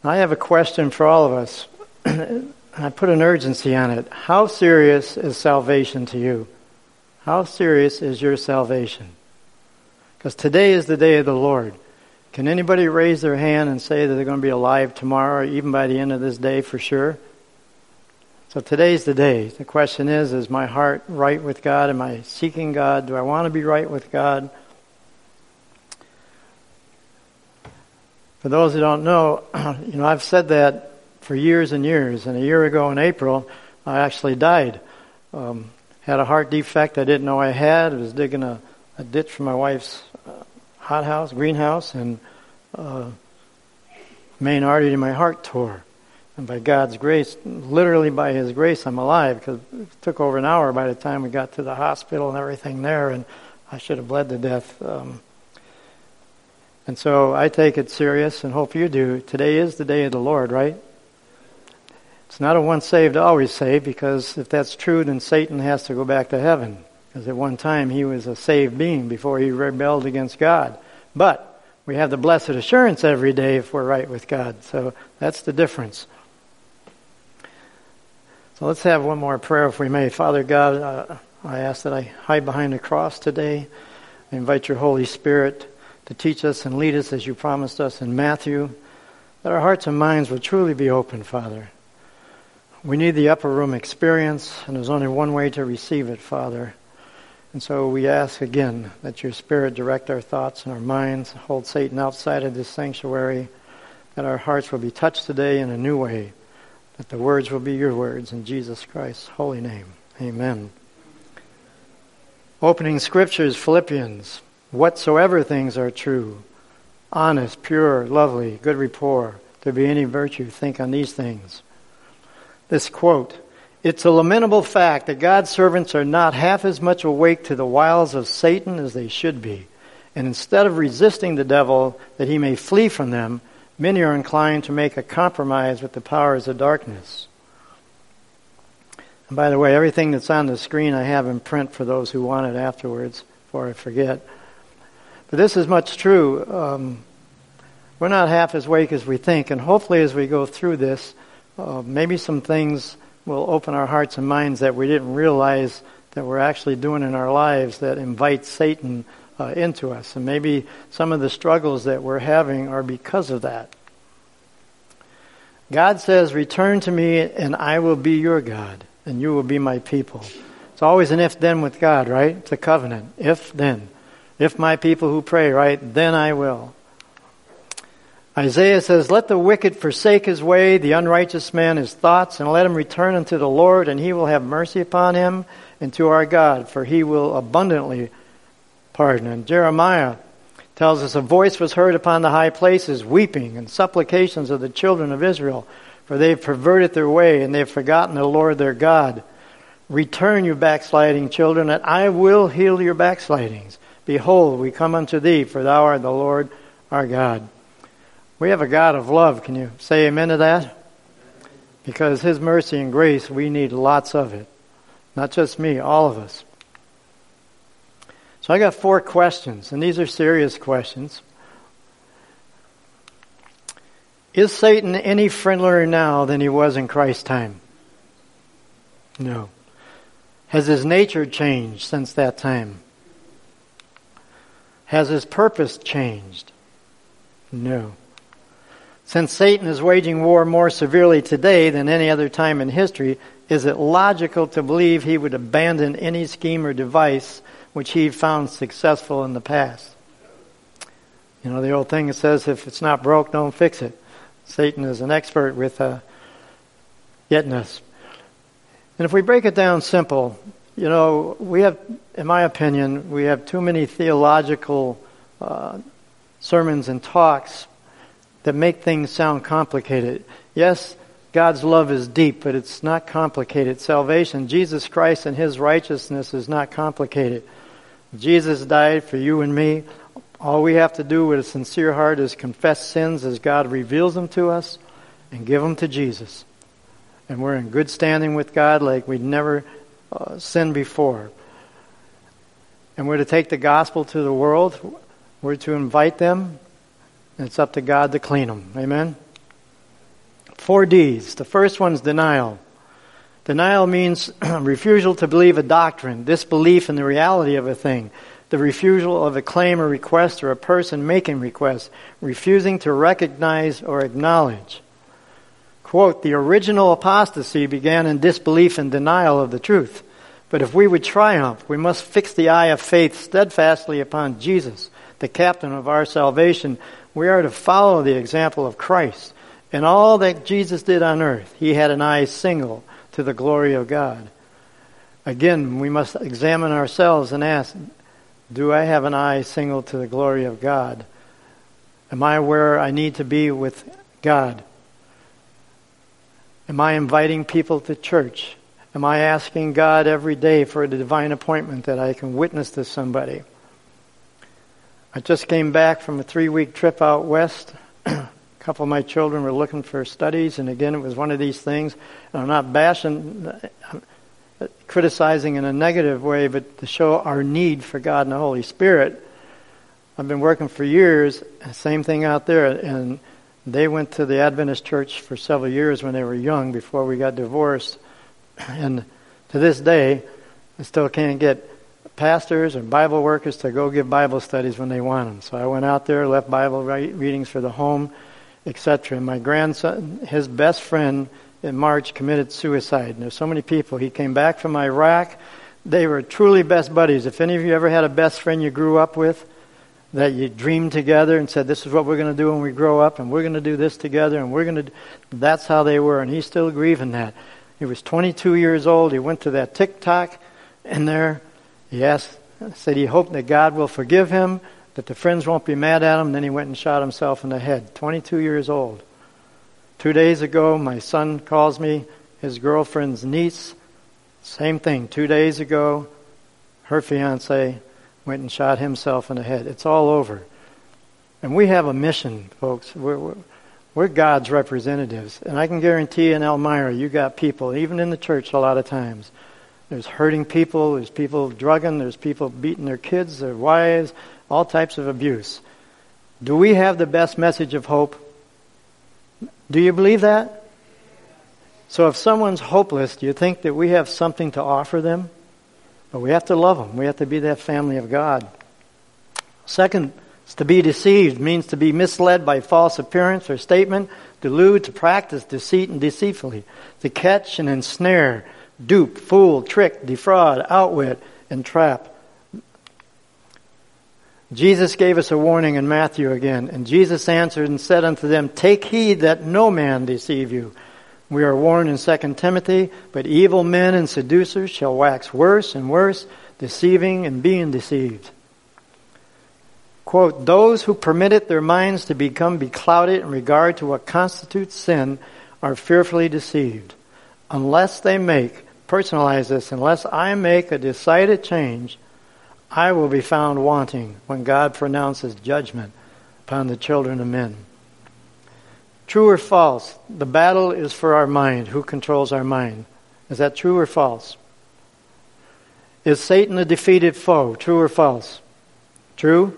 I have a question for all of us. I put an urgency on it. How serious is salvation to you? How serious is your salvation? Because today is the day of the Lord. Can anybody raise their hand and say that they're going to be alive tomorrow or even by the end of this day for sure? So today's the day. The question is my heart right with God? Am I seeking God? Do I want to be right with God? For those who don't know, I've said that for years and years. And a year ago in April, I actually died. Had a heart defect I didn't know I had. I was digging a ditch for my wife's greenhouse, and main artery in my heart tore. And by God's grace, literally by His grace, I'm alive, because it took over an hour by the time we got to the hospital and everything there, and I should have bled to death. And so I take it serious, and hope you do. Today is the day of the Lord, right? It's not a once saved, always saved, because if that's true, then Satan has to go back to heaven. Because at one time he was a saved being before he rebelled against God. But we have the blessed assurance every day if we're right with God. So that's the difference. So let's have one more prayer if we may. Father God, I ask that I hide behind the cross today. I invite your Holy Spirit to teach us and lead us as you promised us in Matthew, that our hearts and minds will truly be open, Father. We need the upper room experience, and there's only one way to receive it, Father. And so we ask again that your Spirit direct our thoughts and our minds, hold Satan outside of this sanctuary, that our hearts will be touched today in a new way, that the words will be your words in Jesus Christ's holy name. Amen. Opening scriptures, Philippians. Whatsoever things are true, honest, pure, lovely, good rapport, there be any virtue, think on these things. This quote, it's a lamentable fact that God's servants are not half as much awake to the wiles of Satan as they should be. And instead of resisting the devil that he may flee from them, many are inclined to make a compromise with the powers of darkness. And by the way, everything that's on the screen I have in print for those who want it afterwards, before I forget. But this is much true. We're not half as awake as we think, and hopefully as we go through this, maybe some things will open our hearts and minds that we didn't realize that we're actually doing in our lives that invite Satan into us. And maybe some of the struggles that we're having are because of that. God says, return to me and I will be your God and you will be my people. It's always an if-then with God, right? It's a covenant. If-then. If my people who pray, right, then I will. Isaiah says, let the wicked forsake his way, the unrighteous man his thoughts, and let him return unto the Lord, and he will have mercy upon him, and to our God, for he will abundantly pardon. And Jeremiah tells us, a voice was heard upon the high places, weeping and supplications of the children of Israel, for they have perverted their way, and they have forgotten the Lord their God. Return, you backsliding children, and I will heal your backslidings. Behold, we come unto thee, for thou art the Lord our God. We have a God of love. Can you say amen to that? Because His mercy and grace, we need lots of it. Not just me, all of us. So I got 4 questions, and these are serious questions. Is Satan any friendlier now than he was in Christ's time? No. Has his nature changed since that time? Has his purpose changed? No. Since Satan is waging war more severely today than any other time in history, is it logical to believe he would abandon any scheme or device which he found successful in the past? You know, the old thing that says, if it's not broke, don't fix it. Satan is an expert with getting us. And if we break it down simple, you know, we have, in my opinion, we have too many theological sermons and talks that make things sound complicated. Yes, God's love is deep, but it's not complicated. Salvation, Jesus Christ and His righteousness is not complicated. Jesus died for you and me. All we have to do with a sincere heart is confess sins as God reveals them to us and give them to Jesus. And we're in good standing with God like we'd never sinned before. And we're to take the gospel to the world. We're to invite them. And it's up to God to clean them. Amen? 4 D's. The first one's denial. Denial means refusal to believe a doctrine, disbelief in the reality of a thing, the refusal of a claim or request or a person making requests, refusing to recognize or acknowledge. Quote, the original apostasy began in disbelief and denial of the truth. But if we would triumph, we must fix the eye of faith steadfastly upon Jesus, the captain of our salvation. We are to follow the example of Christ. In all that Jesus did on earth, he had an eye single to the glory of God. Again, we must examine ourselves and ask, do I have an eye single to the glory of God? Am I where I need to be with God? Am I inviting people to church? Am I asking God every day for a divine appointment that I can witness to somebody? I just came back from a 3-week trip out west. A couple of my children were looking for studies, and again, it was one of these things. And I'm not bashing, criticizing in a negative way, but to show our need for God and the Holy Spirit. I've been working for years, same thing out there, and they went to the Adventist church for several years when they were young, before we got divorced. And to this day, I still can't get pastors or Bible workers to go give Bible studies when they want them. So I went out there, left Bible readings for the home, etc. My grandson, his best friend in March, committed suicide. And there's so many people. He came back from Iraq. They were truly best buddies. If any of you ever had a best friend you grew up with, that you dreamed together and said, this is what we're going to do when we grow up, and we're going to do this together, and we're going to... That's how they were, and he's still grieving that. He was 22 years old. He went to that TikTok, and there he said he hoped that God will forgive him, that the friends won't be mad at him, and then he went and shot himself in the head. 22 years old. 2 days ago, my son calls me, his girlfriend's niece, same thing. 2 days ago, her fiancé went and shot himself in the head. It's all over. And we have a mission, folks. We're God's representatives. And I can guarantee in Elmira, you got people, even in the church a lot of times. There's hurting people, there's people drugging, there's people beating their kids, their wives, all types of abuse. Do we have the best message of hope? Do you believe that? So if someone's hopeless, do you think that we have something to offer them? But we have to love them. We have to be that family of God. Second, to be deceived means to be misled by false appearance or statement, delude, to practice deceit and deceitfully, to catch and ensnare, dupe, fool, trick, defraud, outwit, and trap. Jesus gave us a warning in Matthew again, and Jesus answered and said unto them, take heed that no man deceive you. We are warned in 2 Timothy, but evil men and seducers shall wax worse and worse, deceiving and being deceived. Quote, those who permitted their minds to become beclouded in regard to what constitutes sin are fearfully deceived. Unless I make a decided change, I will be found wanting when God pronounces judgment upon the children of men. True or false? The battle is for our mind. Who controls our mind? Is that true or false? Is Satan a defeated foe? True or false? True?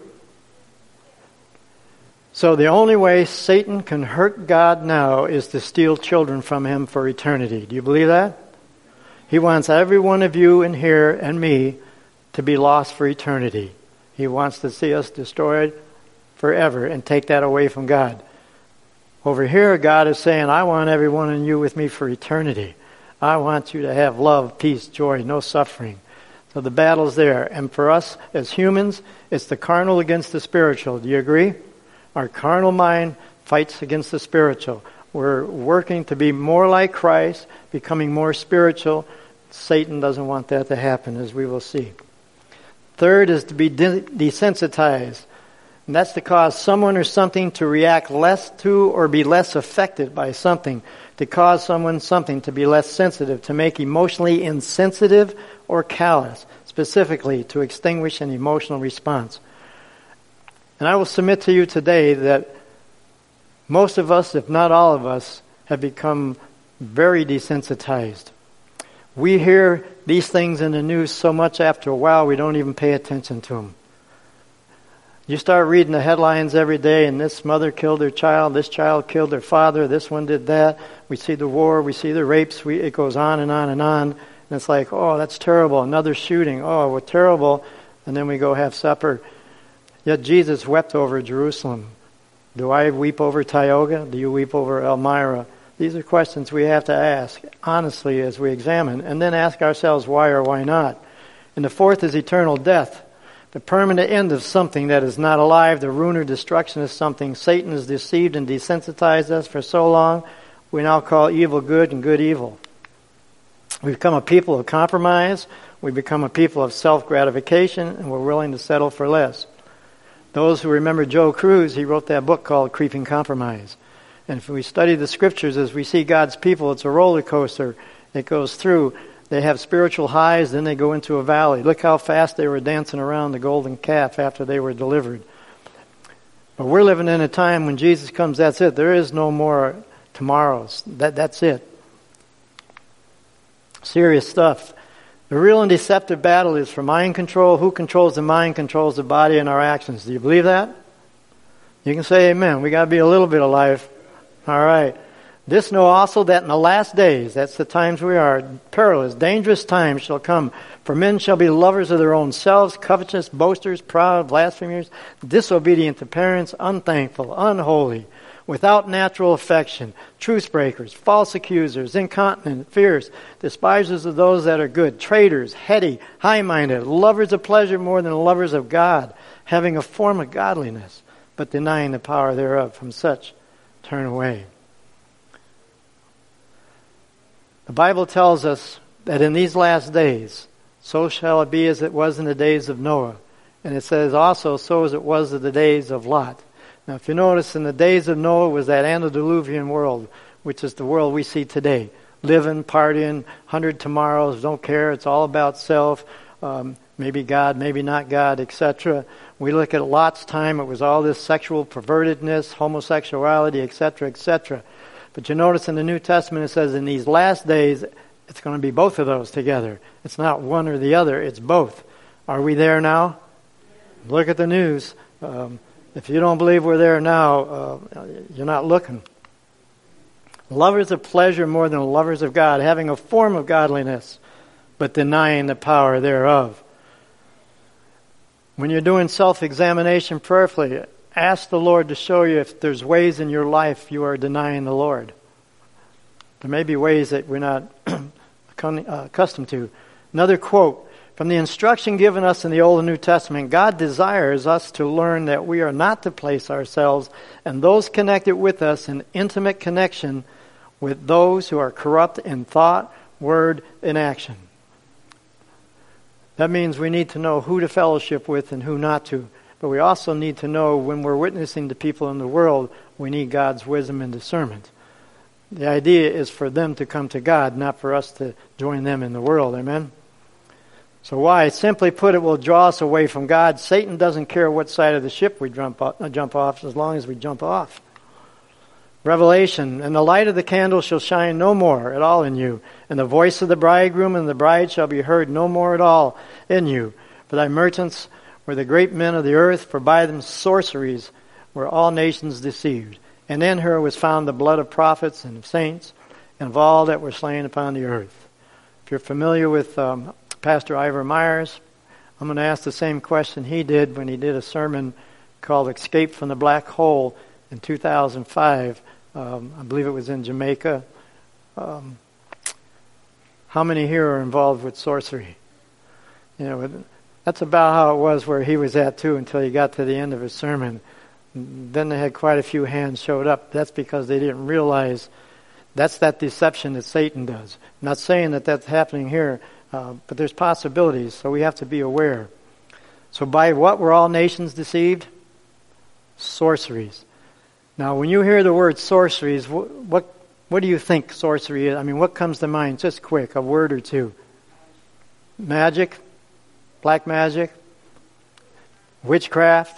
So the only way Satan can hurt God now is to steal children from him for eternity. Do you believe that? He wants every one of you in here and me to be lost for eternity. He wants to see us destroyed forever and take that away from God. Over here, God is saying, I want every one of you with me for eternity. I want you to have love, peace, joy, no suffering. So the battle's there. And for us as humans, it's the carnal against the spiritual. Do you agree? Our carnal mind fights against the spiritual. We're working to be more like Christ, becoming more spiritual. Satan doesn't want that to happen, as we will see. Third is to be desensitized. And that's to cause someone or something to react less to or be less affected by something. To cause someone something to be less sensitive. To make emotionally insensitive or callous. Specifically, to extinguish an emotional response. And I will submit to you today that most of us, if not all of us, have become very desensitized. We hear these things in the news so much after a while we don't even pay attention to them. You start reading the headlines every day, and this mother killed her child, this child killed their father, this one did that. We see the war, we see the rapes, it goes on and on and on. And it's like, oh, that's terrible. Another shooting. Oh, what terrible. And then we go have supper. Yet Jesus wept over Jerusalem. Do I weep over Tioga? Do you weep over Elmira? These are questions we have to ask honestly as we examine, and then ask ourselves why or why not. And the fourth is eternal death. The permanent end of something that is not alive, the ruin or destruction of something. Satan has deceived and desensitized us for so long, we now call evil good and good evil. We become a people of compromise, we become a people of self-gratification, and we're willing to settle for less. Those who remember Joe Cruz, he wrote that book called Creeping Compromise. And if we study the scriptures as we see God's people, it's a roller coaster. It goes through. They have spiritual highs, then they go into a valley. Look how fast they were dancing around the golden calf after they were delivered. But we're living in a time when Jesus comes, that's it. There is no more tomorrows. That's it. Serious stuff. The real and deceptive battle is for mind control. Who controls the mind controls the body and our actions. Do you believe that? You can say amen. We got to be a little bit alive. All right. This know also that in the last days, that's the times we are, perilous, dangerous times shall come. For men shall be lovers of their own selves, covetous, boasters, proud, blasphemers, disobedient to parents, unthankful, unholy, without natural affection, truce breakers, false accusers, incontinent, fierce, despisers of those that are good, traitors, heady, high-minded, lovers of pleasure more than lovers of God, having a form of godliness, but denying the power thereof. From such turn away. The Bible tells us that in these last days, so shall it be as it was in the days of Noah. And it says also, so as it was in the days of Lot. Now if you notice, in the days of Noah was that antediluvian world, which is the world we see today. Living, partying, 100 tomorrows, don't care, it's all about self, maybe God, maybe not God, etc. We look at Lot's time, it was all this sexual pervertedness, homosexuality, etc., etc. But you notice in the New Testament it says in these last days, it's going to be both of those together. It's not one or the other, it's both. Are we there now? Look at the news. If you don't believe we're there now, you're not looking. Lovers of pleasure more than lovers of God, having a form of godliness, but denying the power thereof. When you're doing self-examination prayerfully, ask the Lord to show you if there's ways in your life you are denying the Lord. There may be ways that we're not accustomed to. Another quote, from the instruction given us in the Old and New Testament, God desires us to learn that we are not to place ourselves and those connected with us in intimate connection with those who are corrupt in thought, word, and action. That means we need to know who to fellowship with and who not to. But we also need to know when we're witnessing to people in the world, we need God's wisdom and discernment. The idea is for them to come to God, not for us to join them in the world. Amen? So why? Simply put, it will draw us away from God. Satan doesn't care what side of the ship we jump off as long as we jump off. Revelation, and the light of the candle shall shine no more at all in you, and the voice of the bridegroom and the bride shall be heard no more at all in you. For thy merchants were the great men of the earth, for by them sorceries were all nations deceived. And in her was found the blood of prophets and of saints, and of all that were slain upon the earth. If you're familiar with Pastor Ivor Myers, I'm going to ask the same question he did when he did a sermon called Escape from the Black Hole in 2005. I believe it was in Jamaica. How many here are involved with sorcery? You know, that's about how it was where he was at too until he got to the end of his sermon. Then they had quite a few hands showed up. That's because they didn't realize that's that deception that Satan does. I'm not saying that that's happening here, but there's possibilities, so we have to be aware. So by what were all nations deceived? Sorceries. Now, when you hear the word sorceries, what do you think sorcery is? I mean, what comes to mind? Just quick, a word or two. Magic, black magic, witchcraft.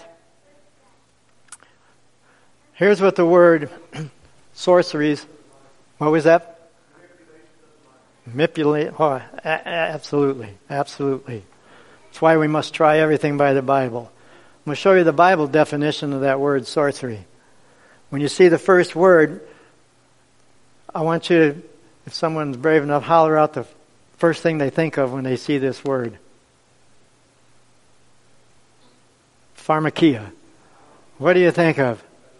Here's what the word sorceries, what was that? Manipulate. Oh, absolutely, absolutely. That's why we must try everything by the Bible. I'm going to show you the Bible definition of that word sorcery. When you see the first word, I want you to, if someone's brave enough, holler out the first thing they think of when they see this word. Pharmakia. What do you think of?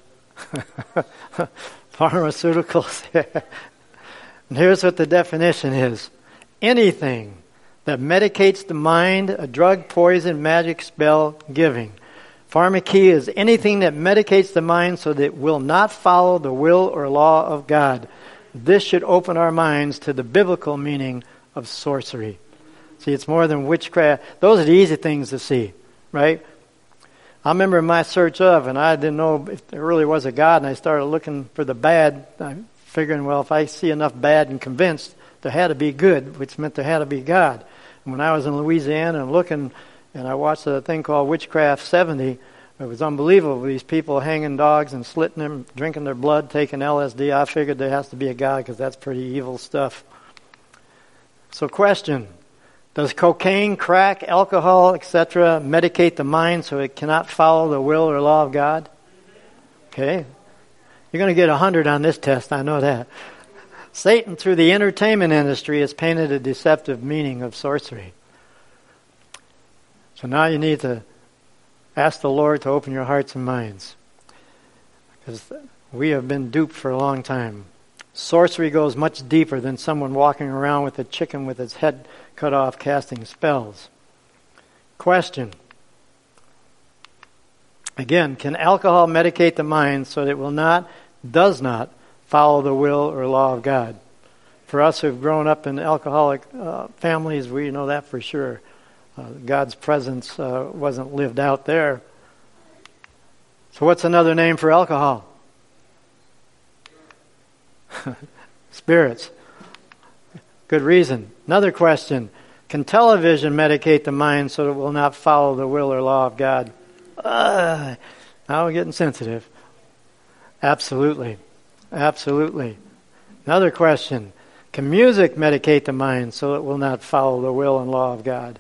Pharmaceuticals. And here's what the definition is. Anything that medicates the mind, a drug, poison, magic, spell, giving. Pharmakia is anything that medicates the mind so that it will not follow the will or law of God. This should open our minds to the biblical meaning of sorcery. See, it's more than witchcraft. Those are the easy things to see, right? I remember my search of, and I didn't know if there really was a God, and I started looking for the bad. I'm figuring, well, if I see enough bad and convinced, there had to be good, which meant there had to be God. And when I was in Louisiana and looking, and I watched a thing called Witchcraft 70, it was unbelievable. These people hanging dogs and slitting them, drinking their blood, taking LSD. I figured there has to be a God because that's pretty evil stuff. So question. Does cocaine, crack, alcohol, etc. medicate the mind so it cannot follow the will or law of God? Okay. You're going to get 100 on this test, I know that. Satan, through the entertainment industry, has painted a deceptive meaning of sorcery. So now you need to ask the Lord to open your hearts and minds. Because we have been duped for a long time. Sorcery goes much deeper than someone walking around with a chicken with its head cut off casting spells. Question. Again, can alcohol medicate the mind so that it does not follow the will or law of God? For us who've grown up in alcoholic families, we know that for sure. God's presence wasn't lived out there. So what's another name for alcohol? Spirits. Good reason. Another question. Can television medicate the mind so that it will not follow the will or law of God? Now we're getting sensitive. Absolutely. Absolutely. Another question. Can music medicate the mind so it will not follow the will and law of God?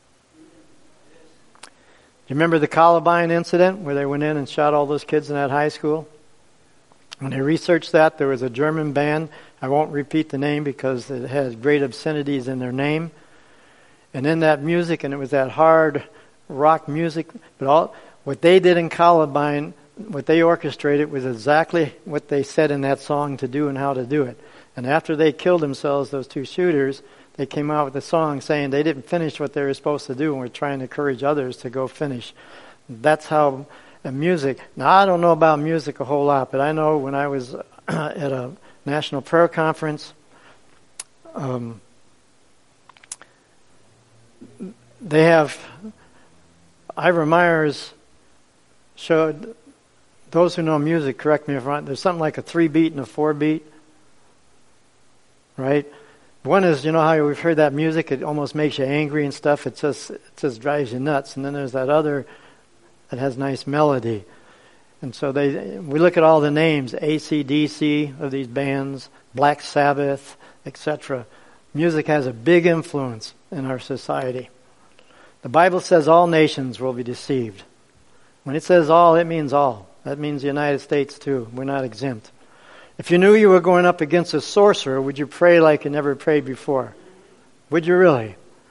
You remember the Columbine incident where they went in and shot all those kids in that high school? When they researched that, there was a German band. I won't repeat the name because it has great obscenities in their name. And in that music, and it was that hard rock music, but what they did in Columbine, what they orchestrated was exactly what they said in that song to do and how to do it. And after they killed themselves, those two shooters, they came out with a song saying they didn't finish what they were supposed to do and were trying to encourage others to go finish. That's how music. Now, I don't know about music a whole lot, but I know when I was at a national prayer conference, they have, Ira Myers showed, those who know music, correct me if I'm wrong, there's something like a 3-beat and a 4-beat, right? One is, you know how we've heard that music, it almost makes you angry and stuff, it just drives you nuts. And then there's that other that has nice melody. And so we look at all the names, AC/DC of these bands, Black Sabbath, etc. Music has a big influence in our society. The Bible says all nations will be deceived. When it says all, it means all. That means the United States too. We're not exempt. If you knew you were going up against a sorcerer, would you pray like you never prayed before? Would you really?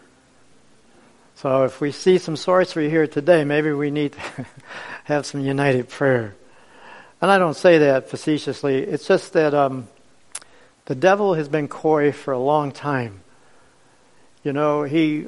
So if we see some sorcery here today, maybe we need to have some united prayer. And I don't say that facetiously. It's just that the devil has been coy for a long time. You know,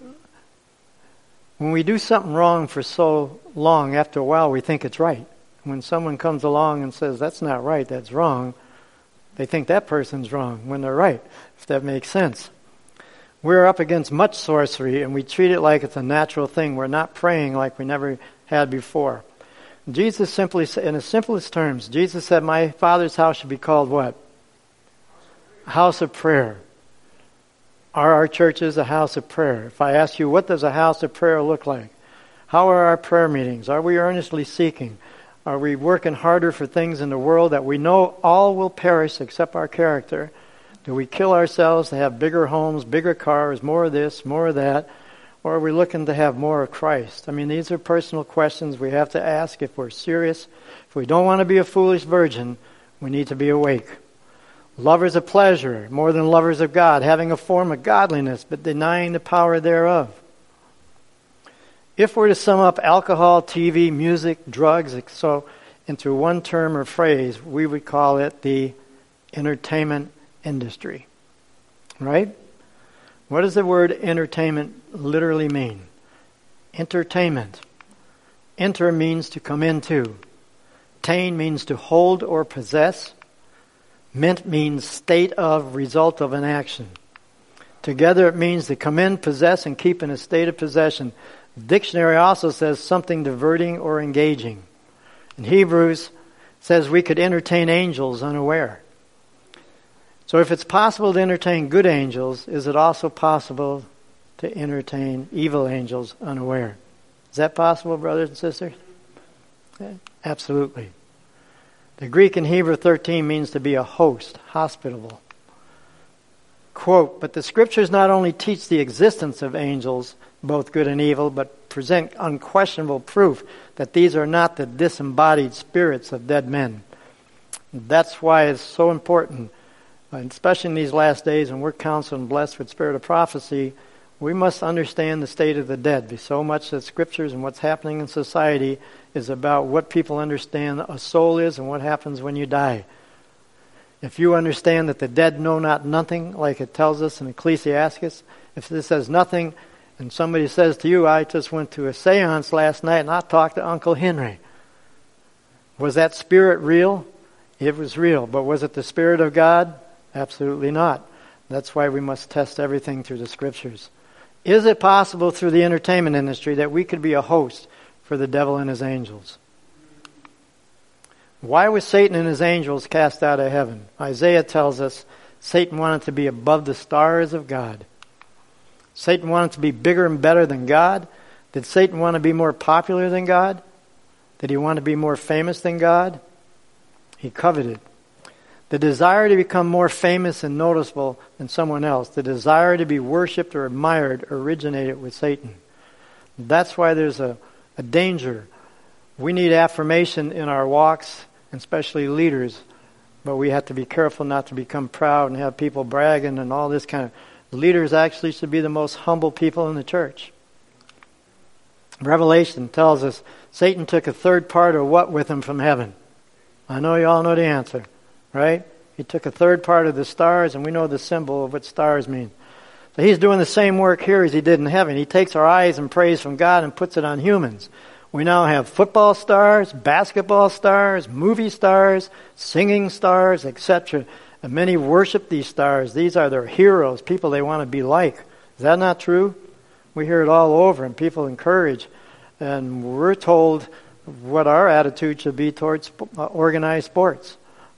when we do something wrong for so long, after a while we think it's right. When someone comes along and says, that's not right, that's wrong, they think that person's wrong when they're right, if that makes sense. We're up against much sorcery, and we treat it like it's a natural thing. We're not praying like we never had before. Jesus simply, in the simplest terms, Jesus said, my Father's house should be called what? A house of prayer. Are our churches a house of prayer? If I ask you, what does a house of prayer look like? How are our prayer meetings? Are we earnestly seeking? Are we working harder for things in the world that we know all will perish except our character? Do we kill ourselves to have bigger homes, bigger cars, more of this, more of that? Or are we looking to have more of Christ? I mean, these are personal questions we have to ask if we're serious. If we don't want to be a foolish virgin, we need to be awake. Lovers of pleasure more than lovers of God, having a form of godliness but denying the power thereof. If we're to sum up alcohol, TV, music, drugs, so into one term or phrase, we would call it the entertainment industry. Right? What does the word entertainment literally mean? Entertainment. Enter means to come into. Tain means to hold or possess. Ment means state of, result of an action. Together it means to come in, possess, and keep in a state of possession. The dictionary also says something diverting or engaging. In Hebrews, it says we could entertain angels unaware. So if it's possible to entertain good angels, is it also possible to entertain evil angels unaware? Is that possible, brothers and sisters? Absolutely. The Greek in Hebrew 13 means to be a host, hospitable. Quote, but the Scriptures not only teach the existence of angels, both good and evil, but present unquestionable proof that these are not the disembodied spirits of dead men. That's why it's so important, especially in these last days when we're counseled and blessed with spirit of prophecy, we must understand the state of the dead. Because so much of the Scriptures and what's happening in society is about what people understand a soul is and what happens when you die. If you understand that the dead know not nothing, like it tells us in Ecclesiastes, if this says nothing, and somebody says to you, I just went to a seance last night and I talked to Uncle Henry. Was that spirit real? It was real. But was it the Spirit of God? Absolutely not. That's why we must test everything through the Scriptures. Is it possible through the entertainment industry that we could be a host for the devil and his angels? Why was Satan and his angels cast out of heaven? Isaiah tells us Satan wanted to be above the stars of God. Satan wanted to be bigger and better than God. Did Satan want to be more popular than God? Did he want to be more famous than God? He coveted. The desire to become more famous and noticeable than someone else, the desire to be worshipped or admired, originated with Satan. That's why there's a danger. We need affirmation in our walks, especially leaders, but we have to be careful not to become proud and have people bragging and all this kind of. Leaders actually should be the most humble people in the church. Revelation tells us Satan took a third part of what with him from heaven? I know you all know the answer, right? He took a third part of the stars, and we know the symbol of what stars mean. So he's doing the same work here as he did in heaven. He takes our eyes and praise from God and puts it on humans. We now have football stars, basketball stars, movie stars, singing stars, etc. And many worship these stars. These are their heroes, people they want to be like. Is that not true? We hear it all over, and people encourage. And we're told what our attitude should be towards organized sports.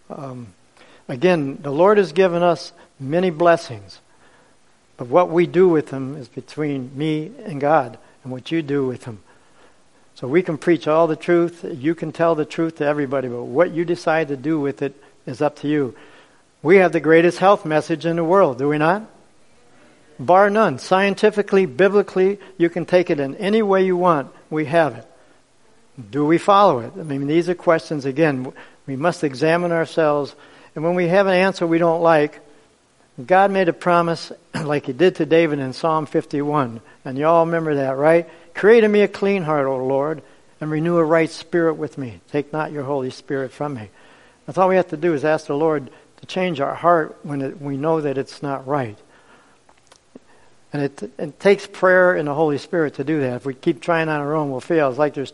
Again, the Lord has given us many blessings. But what we do with them is between me and God, and what you do with them. So we can preach all the truth. You can tell the truth to everybody, but what you decide to do with it is up to you. We have the greatest health message in the world, do we not? Bar none. Scientifically, biblically, you can take it in any way you want. We have it. Do we follow it? I mean, these are questions, again, we must examine ourselves. And when we have an answer we don't like, God made a promise like He did to David in Psalm 51. And you all remember that, right? Create in me a clean heart, O Lord, and renew a right spirit with me. Take not your Holy Spirit from me. That's all we have to do is ask the Lord to change our heart when we know that it's not right. And it takes prayer and the Holy Spirit to do that. If we keep trying on our own, we'll fail. It's like there's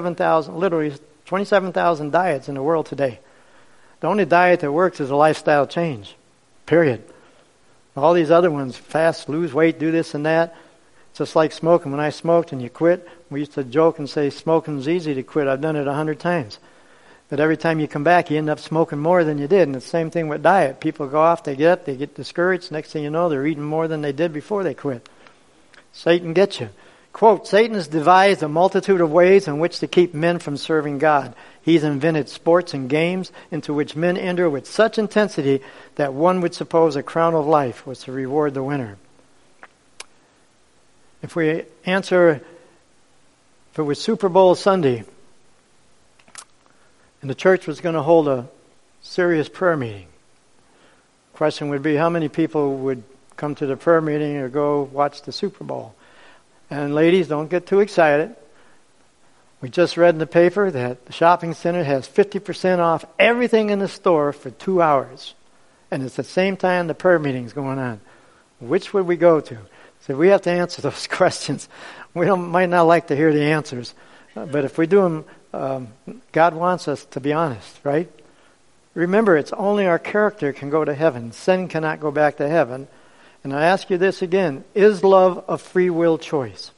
27,000 diets in the world today. The only diet that works is a lifestyle change. Period. All these other ones, fast, lose weight, do this and that. It's just like smoking. When I smoked and you quit, we used to joke and say smoking's easy to quit. I've done it 100 times. But every time you come back, you end up smoking more than you did. And it's the same thing with diet. People go off, they get discouraged. Next thing you know, they're eating more than they did before they quit. Satan gets you. Quote, Satan has devised a multitude of ways in which to keep men from serving God. He's invented sports and games into which men enter with such intensity that one would suppose a crown of life was to reward the winner. If we answer, if it was Super Bowl Sunday, and the church was going to hold a serious prayer meeting, the question would be, how many people would come to the prayer meeting or go watch the Super Bowl? And ladies, don't get too excited. We just read in the paper that the shopping center has 50% off everything in the store for 2 hours. And it's the same time the prayer meeting's going on. Which would we go to? So we have to answer those questions. We might not like to hear the answers. But if we do them, God wants us to be honest, right? Remember, it's only our character can go to heaven. Sin cannot go back to heaven. And I ask you this again. Is love a free will choice?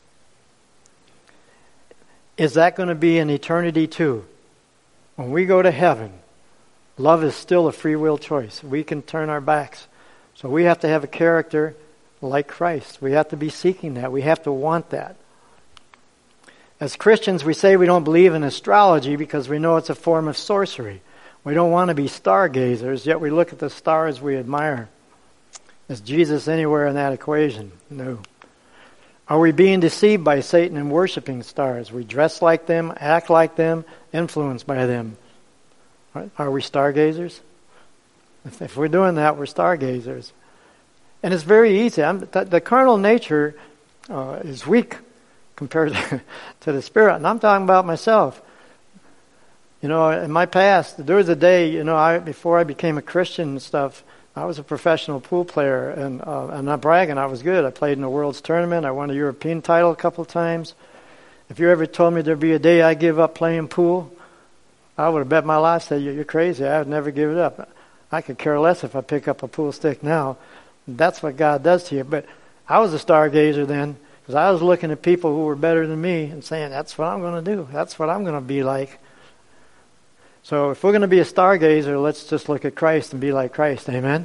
Is that going to be in eternity too? When we go to heaven, love is still a free will choice. We can turn our backs. So we have to have a character like Christ. We have to be seeking that. We have to want that. As Christians, we say we don't believe in astrology because we know it's a form of sorcery. We don't want to be stargazers, yet we look at the stars we admire. Is Jesus anywhere in that equation? No. Are we being deceived by Satan and worshiping stars? We dress like them, act like them, influenced by them. Are we stargazers? If we're doing that, we're stargazers. And it's very easy. The carnal nature is weak compared to the spirit. And I'm talking about myself. You know, in my past, there was a day, you know, before I became a Christian and stuff, I was a professional pool player, and I'm not bragging, I was good. I played in the World's Tournament. I won a European title a couple of times. If you ever told me there'd be a day I give up playing pool, I would have bet my life, said, you're crazy. I would never give it up. I could care less if I pick up a pool stick now. That's what God does to you. But I was a stargazer then, because I was looking at people who were better than me and saying, that's what I'm going to do. That's what I'm going to be like. So if we're going to be a stargazer, let's just look at Christ and be like Christ. Amen?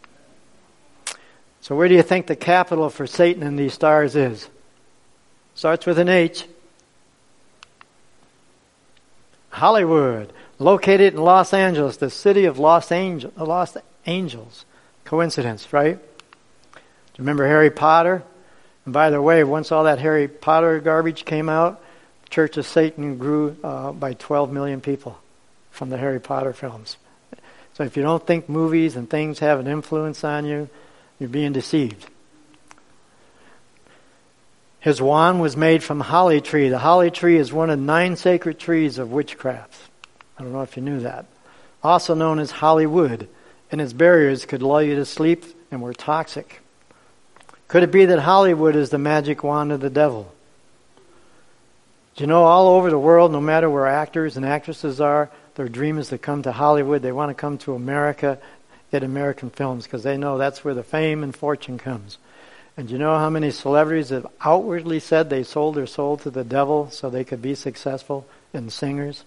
So where do you think the capital for Satan and these stars is? Starts with an H. Hollywood. Located in Los Angeles, the city of Los Angeles. Coincidence, right? Do you remember Harry Potter? And by the way, once all that Harry Potter garbage came out, the Church of Satan grew by 12 million people from the Harry Potter films. So if you don't think movies and things have an influence on you, you're being deceived. His wand was made from holly tree. The holly tree is one of 9 sacred trees of witchcraft. I don't know if you knew that. Also known as Hollywood. And its berries could lull you to sleep and were toxic. Could it be that Hollywood is the magic wand of the devil? Do you know all over the world, no matter where actors and actresses are, their dream is to come to Hollywood. They want to come to America, get American films, because they know that's where the fame and fortune comes. And do you know how many celebrities have outwardly said they sold their soul to the devil so they could be successful in singers?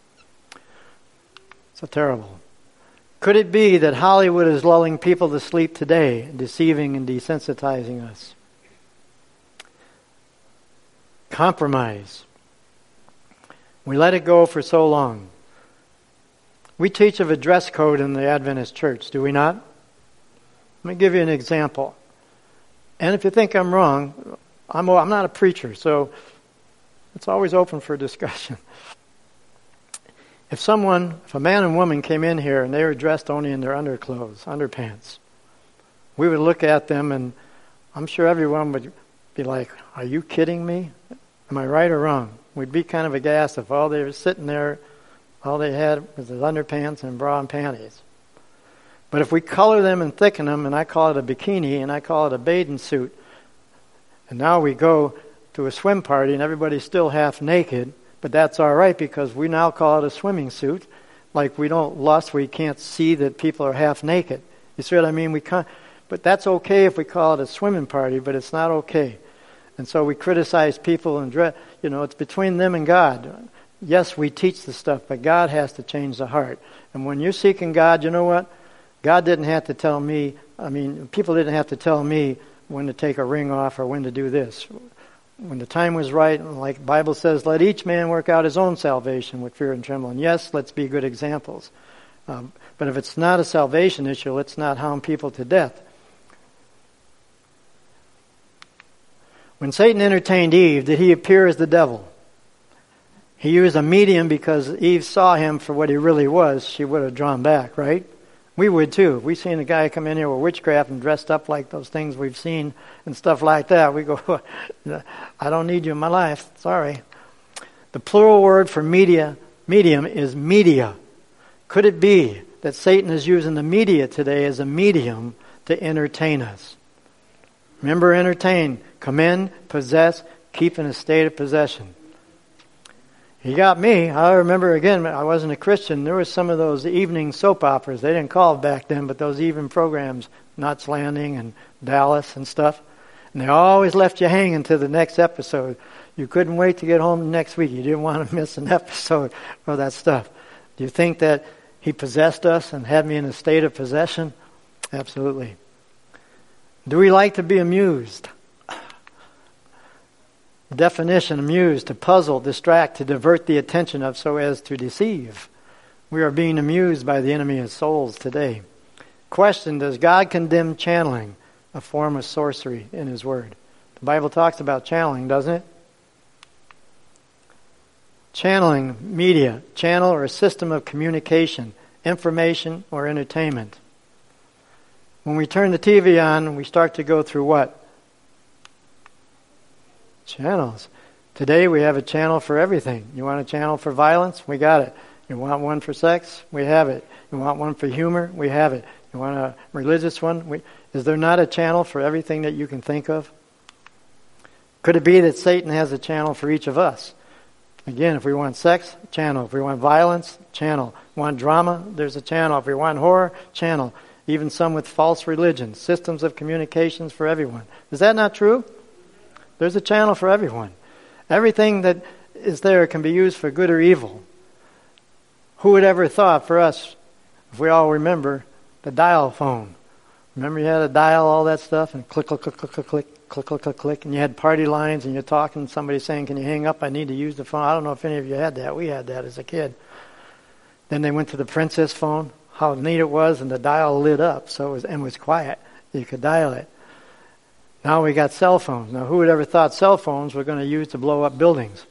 So terrible. Could it be that Hollywood is lulling people to sleep today, deceiving and desensitizing us? Compromise. We let it go for so long. We teach of a dress code in the Adventist church, do we not? Let me give you an example. And if you think I'm wrong, I'm not a preacher, so it's always open for discussion. If a man and woman came in here and they were dressed only in their underclothes, underpants, we would look at them and I'm sure everyone would be like, are you kidding me? Am I right or wrong? We'd be kind of aghast if all they were sitting there, all they had was their underpants and bra and panties. But if we color them and thicken them, and I call it a bikini and I call it a bathing suit, and now we go to a swim party and everybody's still half naked, but that's all right because we now call it a swimming suit. Like we don't lust, we can't see that people are half naked. You see what I mean? We can't, but that's okay if we call it a swimming party, but it's not okay. And so we criticize people and it's between them and God. Yes, we teach the stuff, but God has to change the heart. And when you're seeking God, you know what? God didn't have to tell me, people didn't have to tell me when to take a ring off or when to do this. When the time was right, like the Bible says, let each man work out his own salvation with fear and trembling. Yes, let's be good examples. But if it's not a salvation issue, let's not hound people to death. When Satan entertained Eve, did he appear as the devil? He used a medium because Eve saw him for what he really was. She would have drawn back, right? We would too. If we seen a guy come in here with witchcraft and dressed up like those things we've seen and stuff like that, we go, I don't need you in my life. Sorry. The plural word for medium is media. Could it be that Satan is using the media today as a medium to entertain us? Remember, entertain. Come in, possess, keep in a state of possession. He got me. I remember, again, I wasn't a Christian. There was some of those evening soap operas. They didn't call it back then, but those evening programs, Knots Landing and Dallas and stuff. And they always left you hanging to the next episode. You couldn't wait to get home next week. You didn't want to miss an episode of that stuff. Do you think that he possessed us and had me in a state of possession? Absolutely. Do we like to be amused? Definition, amuse, to puzzle, distract, to divert the attention of so as to deceive. We are being amused by the enemy of souls today. Question, does God condemn channeling, a form of sorcery, in His Word? The Bible talks about channeling, doesn't it? Channeling, media, channel or a system of communication, information or entertainment. When we turn the TV on, we start to go through what? Channels. Today we have a channel for everything. You want a channel for violence? We got it. You want one for sex? We have it. You want one for humor? We have it. You want a religious one? Is there not a channel for everything that you can think of? Could it be that Satan has a channel for each of us? Again, if we want sex, channel. If we want violence, channel. Want drama, there's a channel. If we want horror, channel. Even some with false religions, systems of communications for everyone. Is that not true? There's a channel for everyone. Everything that is there can be used for good or evil. Who would ever thought for us, if we all remember, the dial phone. Remember you had to dial all that stuff and click, click, click, click, click, click, click, click, click, click, and you had party lines and you're talking, somebody saying, can you hang up? I need to use the phone. I don't know if any of you had that. We had that as a kid. Then they went to the princess phone. How neat it was, and the dial lit up, so it was quiet. You could dial it. Now we got cell phones. Now who would ever thought cell phones were going to use to blow up buildings?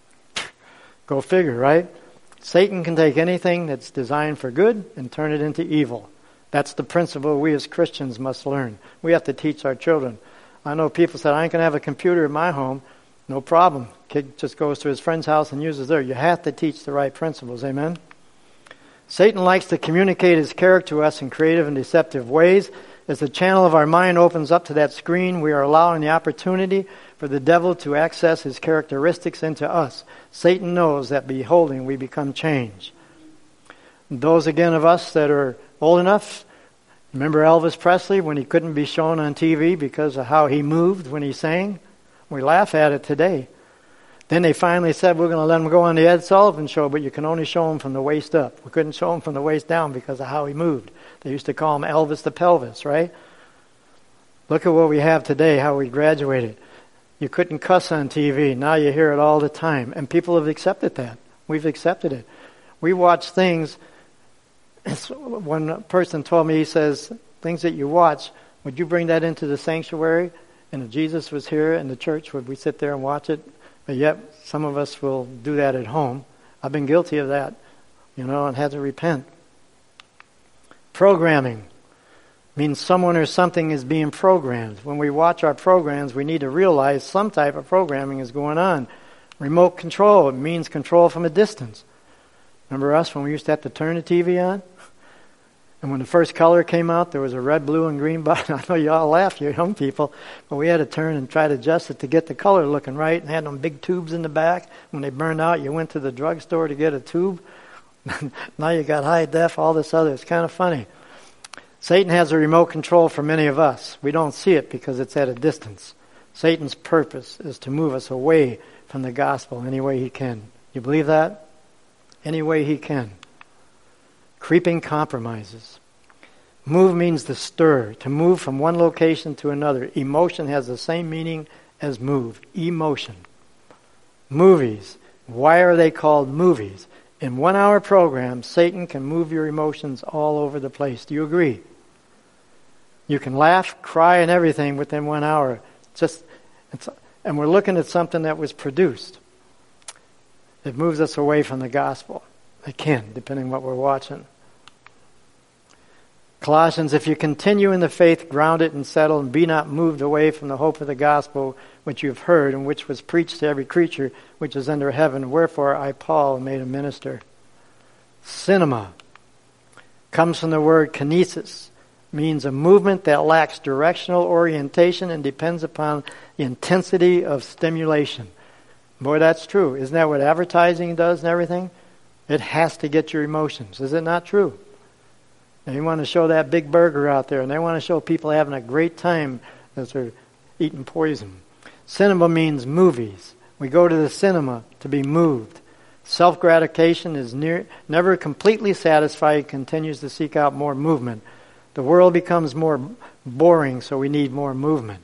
Go figure, right? Satan can take anything that's designed for good and turn it into evil. That's the principle we as Christians must learn. We have to teach our children. I know people said, I ain't going to have a computer in my home. No problem. Kid just goes to his friend's house and uses theirs. You have to teach the right principles. Amen? Satan likes to communicate his character to us in creative and deceptive ways. As the channel of our mind opens up to that screen, we are allowing the opportunity for the devil to access his characteristics into us. Satan knows that beholding, we become changed. Those again of us that are old enough, remember Elvis Presley when he couldn't be shown on TV because of how he moved when he sang? We laugh at it today. Then they finally said, we're going to let him go on the Ed Sullivan Show, but you can only show him from the waist up. We couldn't show him from the waist down because of how he moved. They used to call him Elvis the Pelvis, right? Look at what we have today, how we graduated. You couldn't cuss on TV. Now you hear it all the time. And people have accepted that. We've accepted it. We watch things. One person told me, he says, things that you watch, would you bring that into the sanctuary? And if Jesus was here in the church, would we sit there and watch it? But yet, some of us will do that at home. I've been guilty of that, and had to repent. Programming means someone or something is being programmed. When we watch our programs, we need to realize some type of programming is going on. Remote control, it means control from a distance. Remember us when we used to have to turn the TV on? And when the first color came out, there was a red, blue, and green button. I know you all laugh, you young people, but we had to turn and try to adjust it to get the color looking right, and had them big tubes in the back. When they burned out, you went to the drugstore to get a tube. Now you got high def, all this other. It's kind of funny. Satan has a remote control for many of us. We don't see it because it's at a distance. Satan's purpose is to move us away from the gospel any way he can. You believe that? Any way he can. Creeping compromises. Move means to stir, to move from one location to another. Emotion has the same meaning as move. Emotion. Movies. Why are they called movies? In 1 hour programs, Satan can move your emotions all over the place. Do you agree? You can laugh, cry, and everything within 1 hour. and we're looking at something that was produced. It moves us away from the gospel. It can, depending on what we're watching. Colossians, if you continue in the faith, grounded and settled, and be not moved away from the hope of the gospel which you have heard, and which was preached to every creature which is under heaven. Wherefore I, Paul, am made a minister. Cinema comes from the word kinesis, means a movement that lacks directional orientation and depends upon the intensity of stimulation. Boy, that's true. Isn't that what advertising does and everything? It has to get your emotions. Is it not true? They want to show that big burger out there, and they want to show people having a great time as they're eating poison. Cinema means movies. We go to the cinema to be moved. Self-gratification is never completely satisfied, continues to seek out more movement. The world becomes more boring, so we need more movement.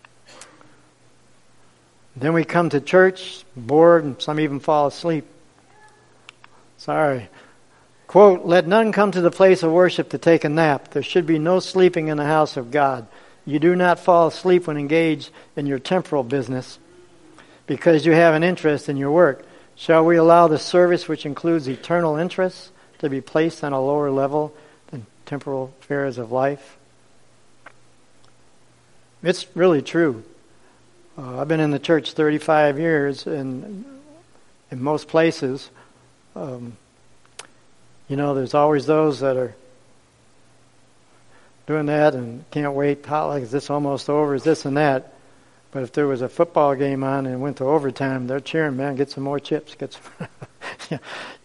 Then we come to church, bored, and some even fall asleep. Sorry. Quote, let none come to the place of worship to take a nap. There should be no sleeping in the house of God. You do not fall asleep when engaged in your temporal business because you have an interest in your work. Shall we allow the service which includes eternal interests to be placed on a lower level than temporal affairs of life? It's really true. I've been in the church 35 years, and in most places, there's always those that are doing that and can't wait. How, like, is this almost over? Is this and that? But if there was a football game on and it went to overtime, they're cheering, man, get some more chips. Get some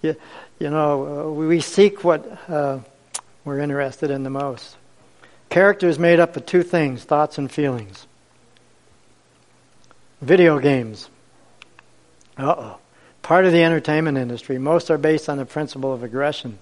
we seek what we're interested in the most. Character is made up of two things, thoughts and feelings. Video games. Part of the entertainment industry. Most are based on the principle of aggression.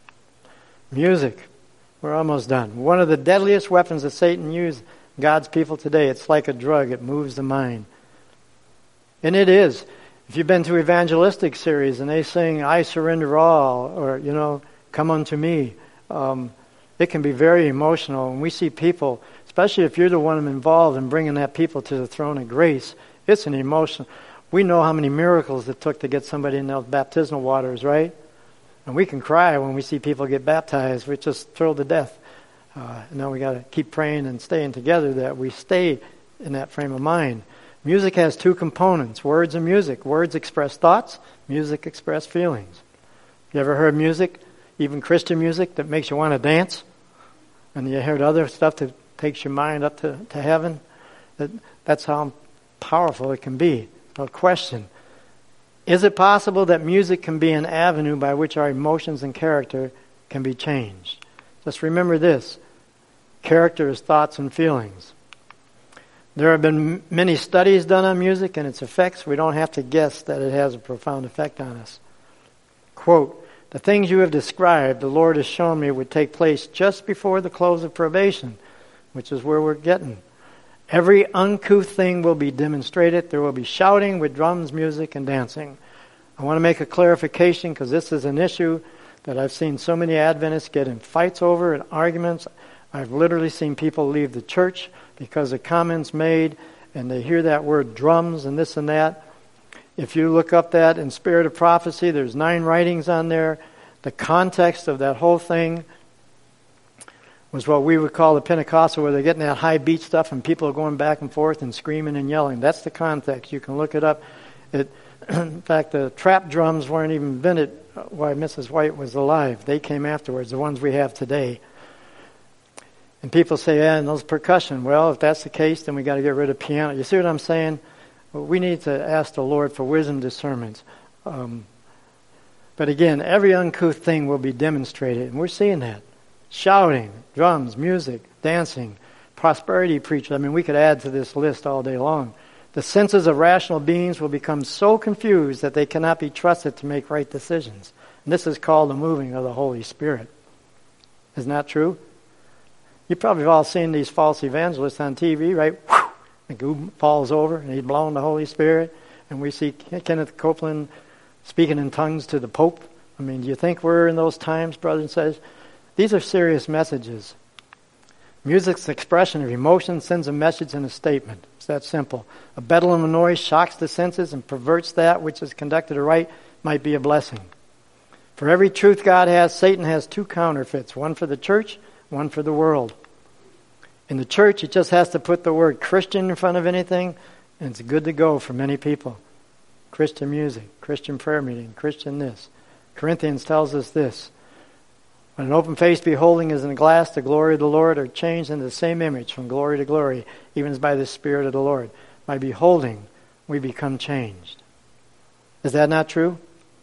Music. We're almost done. One of the deadliest weapons that Satan used God's people today. It's like a drug. It moves the mind. And it is. If you've been to evangelistic series and they sing, I surrender all, or, come unto me, it can be very emotional. And we see people, especially if you're the one involved in bringing that people to the throne of grace, it's an emotional. We know how many miracles it took to get somebody in those baptismal waters, right? And we can cry when we see people get baptized. We're just thrilled to death. Now we got to keep praying and staying together that we stay in that frame of mind. Music has two components, words and music. Words express thoughts, music express feelings. You ever heard music, even Christian music, that makes you want to dance? And you heard other stuff that takes your mind up to heaven? That's how powerful it can be. A question. Is it possible that music can be an avenue by which our emotions and character can be changed? Just remember this. Character is thoughts and feelings. There have been many studies done on music and its effects. We don't have to guess that it has a profound effect on us. Quote, the things you have described, the Lord has shown me would take place just before the close of probation, which is where we're getting. Every uncouth thing will be demonstrated. There will be shouting with drums, music, and dancing. I want to make a clarification because this is an issue that I've seen so many Adventists get in fights over and arguments. I've literally seen people leave the church because of comments made and they hear that word drums and this and that. If you look up that in Spirit of Prophecy, there's 9 writings on there. The context of that whole thing was what we would call the Pentecostal, where they're getting that high beat stuff and people are going back and forth and screaming and yelling. That's the context. You can look it up. In fact, the trap drums weren't even invented while Mrs. White was alive. They came afterwards, the ones we have today. And people say, and those percussion. Well, if that's the case, then we got to get rid of piano. You see what I'm saying? Well, we need to ask the Lord for wisdom discernment. But again, every uncouth thing will be demonstrated, and we're seeing that. Shouting, drums, music, dancing, prosperity preachers. I mean, we could add to this list all day long. The senses of rational beings will become so confused that they cannot be trusted to make right decisions. And this is called the moving of the Holy Spirit. Isn't that true? You probably have all seen these false evangelists on TV, right? The goob falls over and he's blowing the Holy Spirit. And we see Kenneth Copeland speaking in tongues to the Pope. I mean, do you think we're in those times, brothers and sisters? These are serious messages. Music's expression of emotion sends a message and a statement. It's that simple. A bedlam of noise shocks the senses and perverts that which is conducted aright might be a blessing. For every truth God has, Satan has two counterfeits, one for the church, one for the world. In the church, it just has to put the word Christian in front of anything, and it's good to go for many people. Christian music, Christian prayer meeting, Christian this. Corinthians tells us this. When an open face beholding is in a glass, the glory of the Lord are changed into the same image from glory to glory, even as by the Spirit of the Lord. By beholding, we become changed. Is that not true?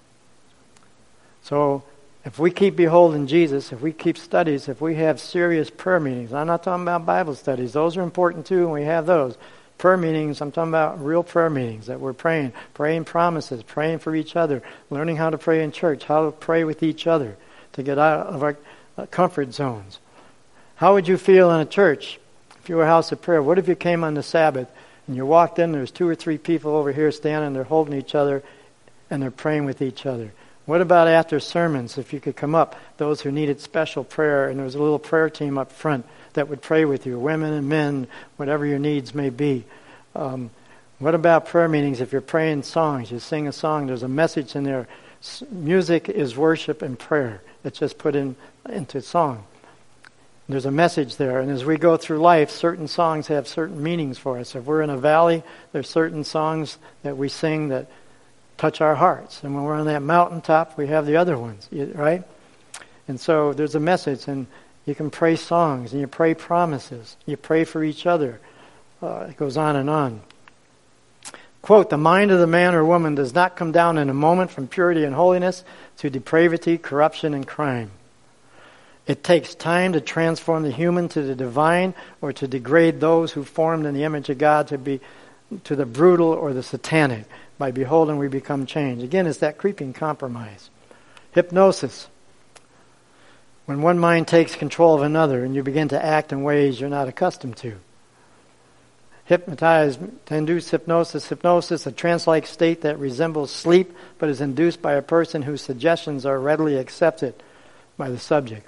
So, if we keep beholding Jesus, if we keep studies, if we have serious prayer meetings, I'm not talking about Bible studies. Those are important too, and we have those. Prayer meetings, I'm talking about real prayer meetings that we're praying promises, praying for each other, learning how to pray in church, how to pray with each other, to get out of our comfort zones. How would you feel in a church if you were a house of prayer? What if you came on the Sabbath and you walked in, there's 2 or 3 people over here standing, they're holding each other, and they're praying with each other? What about after sermons, if you could come up, those who needed special prayer, and there was a little prayer team up front that would pray with you, women and men, whatever your needs may be. What about prayer meetings? If you're praying songs, you sing a song, there's a message in there. Music is worship and prayer. It's just put into song. There's a message there, and as we go through life, certain songs have certain meanings for us. If we're in a valley, there's certain songs that we sing that touch our hearts. And when we're on that mountaintop, we have the other ones, right? And so there's a message, and you can pray songs, and you pray promises. You pray for each other. It goes on and on. Quote, the mind of the man or woman does not come down in a moment from purity and holiness to depravity, corruption, and crime. It takes time to transform the human to the divine, or to degrade those who formed in the image of God to the brutal or the satanic. By beholding, we become changed. Again, it's that creeping compromise. Hypnosis. When one mind takes control of another and you begin to act in ways you're not accustomed to. Hypnotize, to induce hypnosis. Hypnosis, a trance-like state that resembles sleep but is induced by a person whose suggestions are readily accepted by the subject.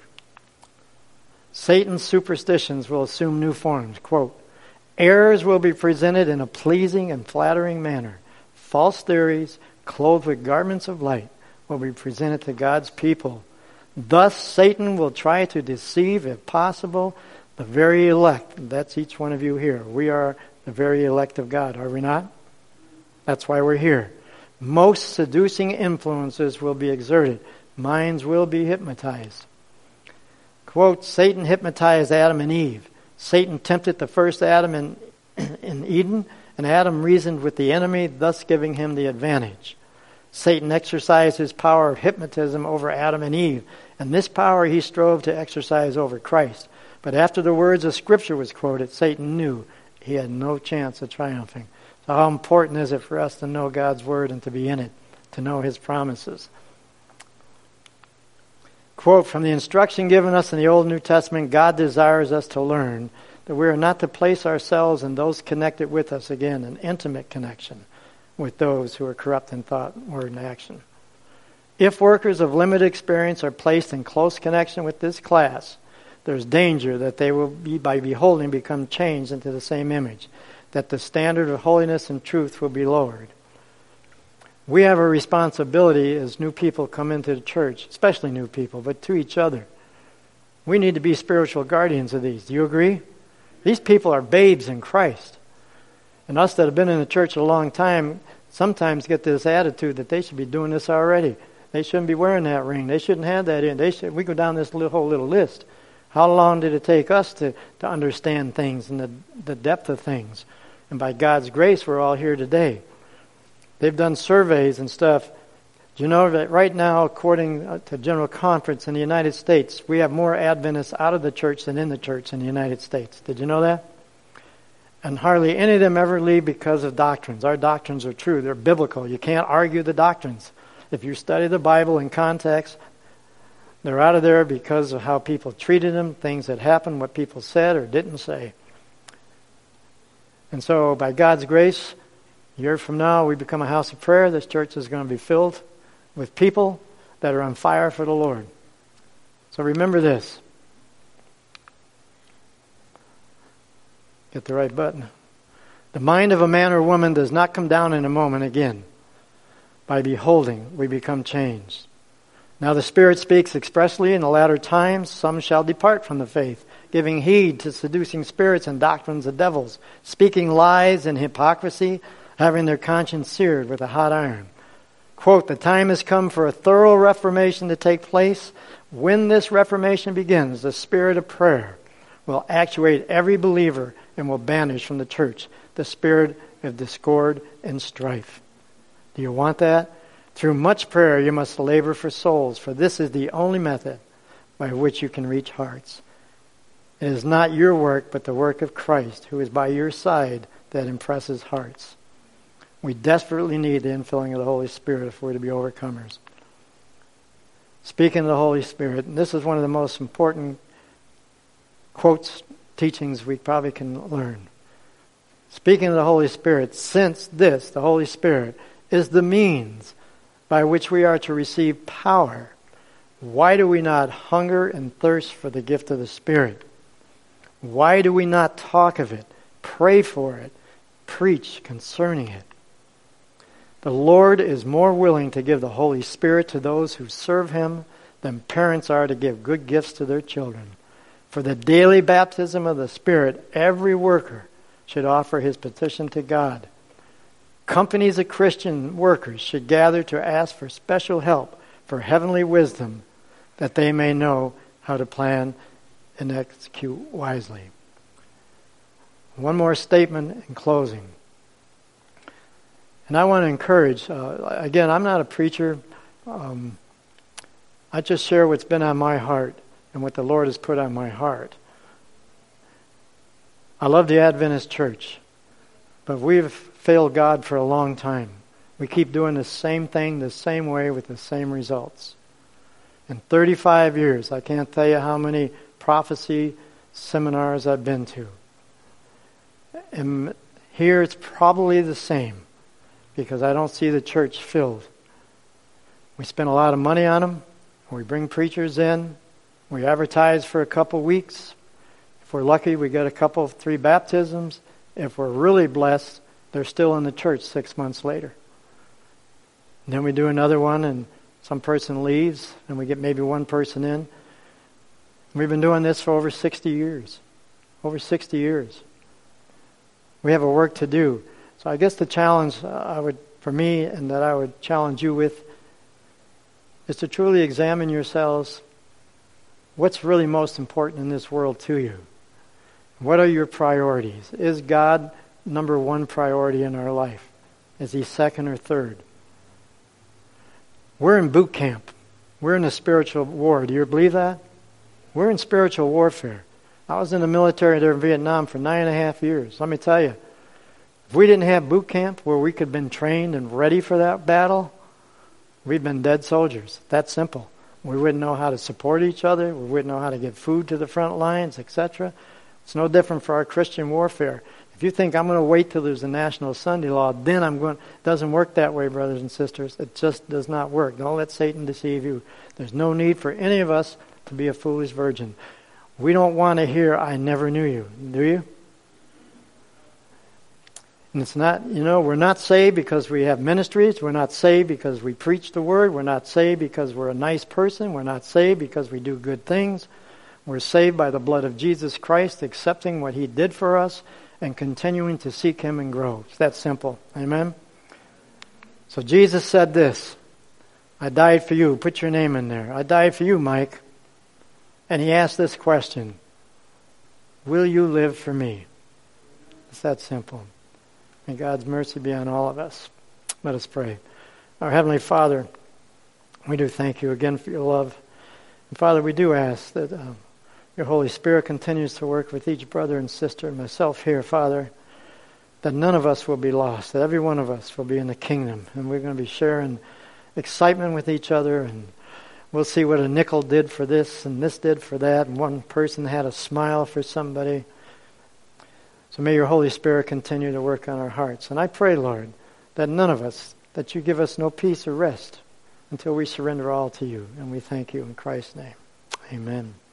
Satan's superstitions will assume new forms. Quote, errors will be presented in a pleasing and flattering manner. False theories, clothed with garments of light, will be presented to God's people. Thus, Satan will try to deceive, if possible, the very elect. That's each one of you here. We are the very elect of God, are we not? That's why we're here. Most seducing influences will be exerted. Minds will be hypnotized. Quote, Satan hypnotized Adam and Eve. Satan tempted the first Adam in Eden, and Adam reasoned with the enemy, thus giving him the advantage. Satan exercised his power of hypnotism over Adam and Eve, and this power he strove to exercise over Christ. But after the words of Scripture was quoted, Satan knew he had no chance of triumphing. So how important is it for us to know God's Word and to be in it, to know His promises? Quote, from the instruction given us in the Old and New Testament, God desires us to learn that we are not to place ourselves and those connected with us, again, an intimate connection with those who are corrupt in thought, word, and action. If workers of limited experience are placed in close connection with this class, there's danger that they will be, by beholding, become changed into the same image, that the standard of holiness and truth will be lowered. We have a responsibility as new people come into the church, especially new people, but to each other. We need to be spiritual guardians of these. Do you agree? These people are babes in Christ. And us that have been in the church a long time sometimes get this attitude that they should be doing this already. They shouldn't be wearing that ring. They shouldn't have that in. We go down this whole little list. How long did it take us to understand things and the depth of things? And by God's grace, we're all here today. They've done surveys and stuff. Do you know that right now, according to General Conference in the United States, we have more Adventists out of the church than in the church in the United States? Did you know that? And hardly any of them ever leave because of doctrines. Our doctrines are true. They're biblical. You can't argue the doctrines. If you study the Bible in context, they're out of there because of how people treated them, things that happened, what people said or didn't say. And so, by God's grace, a year from now, we become a house of prayer. This church is going to be filled with people that are on fire for the Lord. So remember this. Get the right button. The mind of a man or woman does not come down in a moment again. By beholding, we become changed. Now the Spirit speaks expressly in the latter times, some shall depart from the faith, giving heed to seducing spirits and doctrines of devils, speaking lies and hypocrisy, having their conscience seared with a hot iron. Quote, the time has come for a thorough reformation to take place. When this reformation begins, the spirit of prayer will actuate every believer and will banish from the church the spirit of discord and strife. Do you want that? Through much prayer you must labor for souls, for this is the only method by which you can reach hearts. It is not your work, but the work of Christ, who is by your side, that impresses hearts. We desperately need the infilling of the Holy Spirit if we're to be overcomers. Speaking of the Holy Spirit, and this is one of the most important quotes, teachings we probably can learn. Speaking of the Holy Spirit, since this, the Holy Spirit, is the means by which we are to receive power, why do we not hunger and thirst for the gift of the Spirit? Why do we not talk of it, pray for it, preach concerning it? The Lord is more willing to give the Holy Spirit to those who serve Him than parents are to give good gifts to their children. For the daily baptism of the Spirit, every worker should offer his petition to God. Companies of Christian workers should gather to ask for special help for heavenly wisdom, that they may know how to plan and execute wisely. One more statement in closing. And I want to encourage, again, I'm not a preacher. I just share what's been on my heart and what the Lord has put on my heart. I love the Adventist church, but we've failed God for a long time. We keep doing the same thing the same way with the same results. In 35 years, I can't tell you how many prophecy seminars I've been to. And here it's probably the same, because I don't see the church filled. We spend a lot of money on them. We bring preachers in. We advertise for a couple weeks. If we're lucky, we get a couple, 3 baptisms. If we're really blessed, they're still in the church 6 months later. And then we do another one, and some person leaves, and we get maybe one person in. We've been doing this for over 60 years. Over 60 years. We have a work to do. So I guess the challenge for me, and that I would challenge you with, is to truly examine yourselves. What's really most important in this world to you? What are your priorities? Is God number one priority in our life? Is He second or third? We're in boot camp. We're in a spiritual war. Do you believe that? We're in spiritual warfare. I was in the military there in Vietnam for 9.5 years. Let me tell you, if we didn't have boot camp where we could have been trained and ready for that battle, we'd been dead soldiers. That simple. We wouldn't know how to support each other. We wouldn't know how to get food to the front lines, etc. It's no different for our Christian warfare. If you think I'm going to wait till there's a national Sunday law, then I'm going, it doesn't work that way, brothers and sisters. It just does not work. Don't let Satan deceive you. There's no need for any of us to be a foolish virgin. We don't want to hear, I never knew you. Do you? And it's not, we're not saved because we have ministries. We're not saved because we preach the word. We're not saved because we're a nice person. We're not saved because we do good things. We're saved by the blood of Jesus Christ, accepting what He did for us and continuing to seek Him and grow. It's that simple. Amen? So Jesus said this, I died for you. Put your name in there. I died for you, Mike. And He asked this question, will you live for me? It's that simple. May God's mercy be on all of us. Let us pray. Our Heavenly Father, we do thank You again for Your love. And Father, we do ask that Your Holy Spirit continues to work with each brother and sister, and myself here, Father, that none of us will be lost, that every one of us will be in the kingdom, and we're going to be sharing excitement with each other, and we'll see what a nickel did for this and this did for that, and one person had a smile for somebody. So may Your Holy Spirit continue to work on our hearts. And I pray, Lord, that none of us, that You give us no peace or rest until we surrender all to You. And we thank You in Christ's name. Amen.